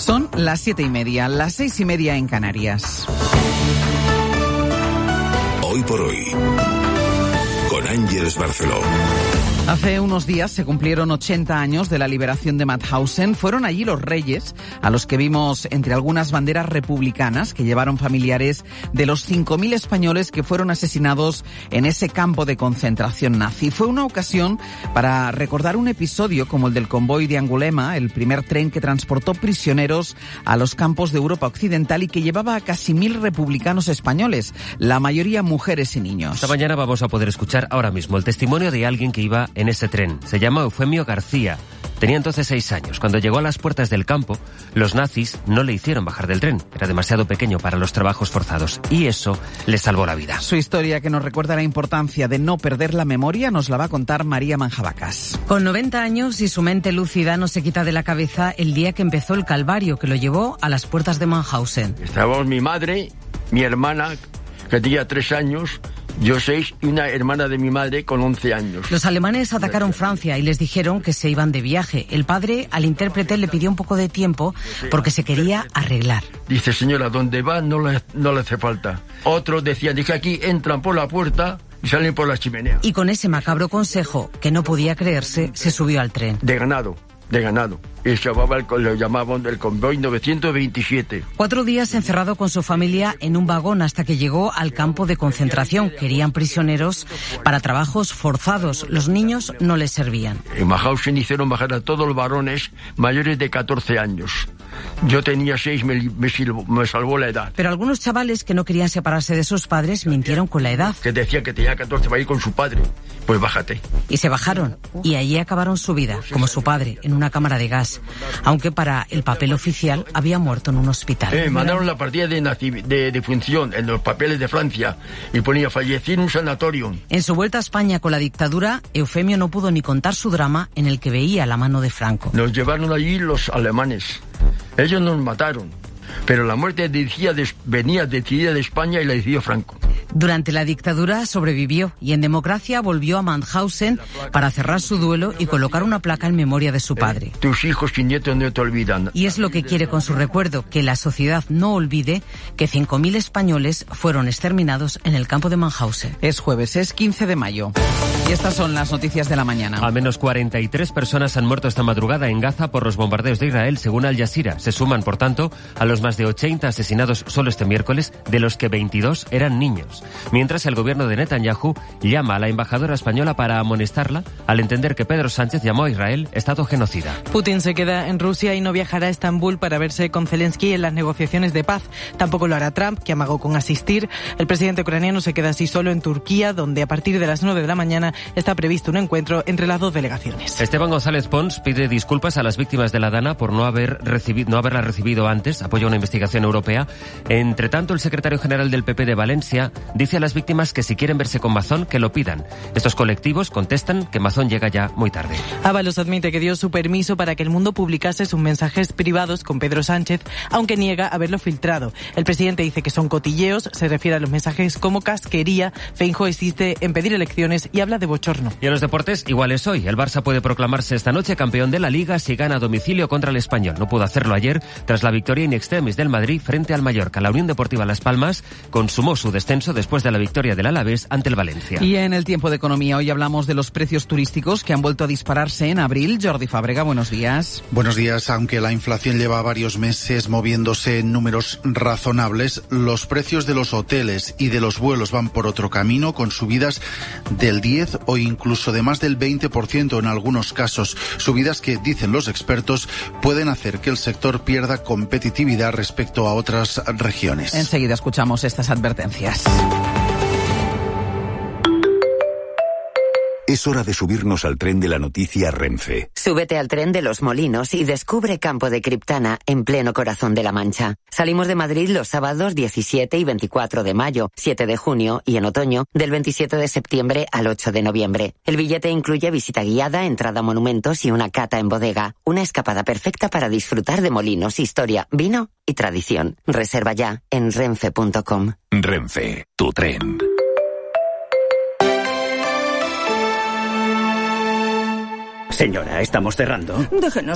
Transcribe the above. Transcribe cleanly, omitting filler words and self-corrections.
Son las 7:30, las 6:30 en Canarias. Hoy por hoy, con Ángeles Barceló. Hace unos días se cumplieron 80 años de la liberación de Mauthausen. Fueron allí los reyes, a los que vimos entre algunas banderas republicanas que llevaron familiares de los 5.000 españoles que fueron asesinados en ese campo de concentración nazi. Fue una ocasión para recordar un episodio como el del convoy de Angulema, el primer tren que transportó prisioneros a los campos de Europa Occidental y que llevaba a casi 1.000 republicanos españoles, la mayoría mujeres y niños. Esta mañana vamos a poder escuchar ahora mismo el testimonio de alguien que iba en ese tren. Se llama Eufemio García. Tenía entonces 6 años. Cuando llegó a las puertas del campo, los nazis no le hicieron bajar del tren. Era demasiado pequeño para los trabajos forzados. Y eso le salvó la vida. Su historia, que nos recuerda la importancia de no perder la memoria, nos la va a contar María Manjabacas. Con 90 años y su mente lúcida no se quita de la cabeza el día que empezó el calvario que lo llevó a las puertas de Mauthausen. Estábamos mi madre, mi hermana, que tenía 3 años... Yo 6 y una hermana de mi madre con 11 años. Los alemanes atacaron Francia y les dijeron que se iban de viaje. El padre al intérprete le pidió un poco de tiempo porque se quería arreglar. Dice, señora, donde va no le hace falta. Otros decían, dije, aquí entran por la puerta y salen por la chimenea. Y con ese macabro consejo, que no podía creerse, se subió al tren. De ganado. Y lo llamaban el convoy 927. 4 días encerrado con su familia en un vagón hasta que llegó al campo de concentración. Querían prisioneros para trabajos forzados. Los niños no les servían. En Mauthausen hicieron bajar a todos los varones mayores de 14 años. Yo tenía 6, me salvó la edad. Pero algunos chavales que no querían separarse de sus padres mintieron con la edad. Que decía que tenía 14 para ir con su padre. Pues bájate. Y se bajaron. Y allí acabaron su vida, como su padre, en una cámara de gas. Aunque para el papel oficial había muerto en un hospital. Mandaron la partida de función en los papeles de Francia y ponía falleció en un sanatorio. En su vuelta a España con la dictadura, Eufemio no pudo ni contar su drama en el que veía la mano de Franco. Nos llevaron allí los alemanes. Ellos nos mataron. Pero la muerte venía decidida de España y la decidió Franco. Durante la dictadura sobrevivió y en democracia volvió a Mauthausen para cerrar su duelo y colocar una placa en memoria de su padre. Tus hijos y nietos no te olvidan. Y es lo que quiere con su recuerdo, que la sociedad no olvide que 5.000 españoles fueron exterminados en el campo de Mauthausen. Es jueves, es 15 de mayo. Y estas son las noticias de la mañana. Al menos 43 personas han muerto esta madrugada en Gaza por los bombardeos de Israel, según Al Jazeera. Se suman, por tanto, a los más de 80 asesinados solo este miércoles, de los que 22 eran niños. Mientras el gobierno de Netanyahu llama a la embajadora española para amonestarla al entender que Pedro Sánchez llamó a Israel Estado genocida. Putin se queda en Rusia y no viajará a Estambul para verse con Zelensky en las negociaciones de paz. Tampoco lo hará Trump, que amagó con asistir. El presidente ucraniano se queda así solo en Turquía, donde a partir de las 9 de la mañana está previsto un encuentro entre las dos delegaciones. Esteban González Pons pide disculpas a las víctimas de la Dana por no haberla recibido antes. Apoya una investigación europea. Entre tanto, el secretario general del PP de Valencia dice a las víctimas que si quieren verse con Mazón, que lo pidan. Estos colectivos contestan que Mazón llega ya muy tarde. Ábalos admite que dio su permiso para que El Mundo publicase sus mensajes privados con Pedro Sánchez, aunque niega haberlo filtrado. El presidente dice que son cotilleos, se refiere a los mensajes como casquería. Feijóo insiste en pedir elecciones y habla de bochorno. Y en los deportes, igual es hoy. El Barça puede proclamarse esta noche campeón de la Liga si gana a domicilio contra el Español. No pudo hacerlo ayer tras la victoria in extremis del Madrid frente al Mallorca. La Unión Deportiva Las Palmas consumó su descenso después de la victoria del Alavés ante el Valencia. Y en el tiempo de economía, hoy hablamos de los precios turísticos que han vuelto a dispararse en abril. Jordi Fábrega, buenos días. Buenos días. Aunque la inflación lleva varios meses moviéndose en números razonables, los precios de los hoteles y de los vuelos van por otro camino, con subidas del 10 o incluso de más del 20% en algunos casos. Subidas que, dicen los expertos, pueden hacer que el sector pierda competitividad respecto a otras regiones. Enseguida escuchamos estas advertencias. Es hora de subirnos al tren de la noticia Renfe. Súbete al tren de Los Molinos y descubre Campo de Criptana en pleno corazón de la Mancha. Salimos de Madrid los sábados 17 y 24 de mayo, 7 de junio y en otoño del 27 de septiembre al 8 de noviembre. El billete incluye visita guiada, entrada a monumentos y una cata en bodega. Una escapada perfecta para disfrutar de molinos, historia, vino y tradición. Reserva ya en renfe.com. Renfe, tu tren. Señora, estamos cerrando. Déjenos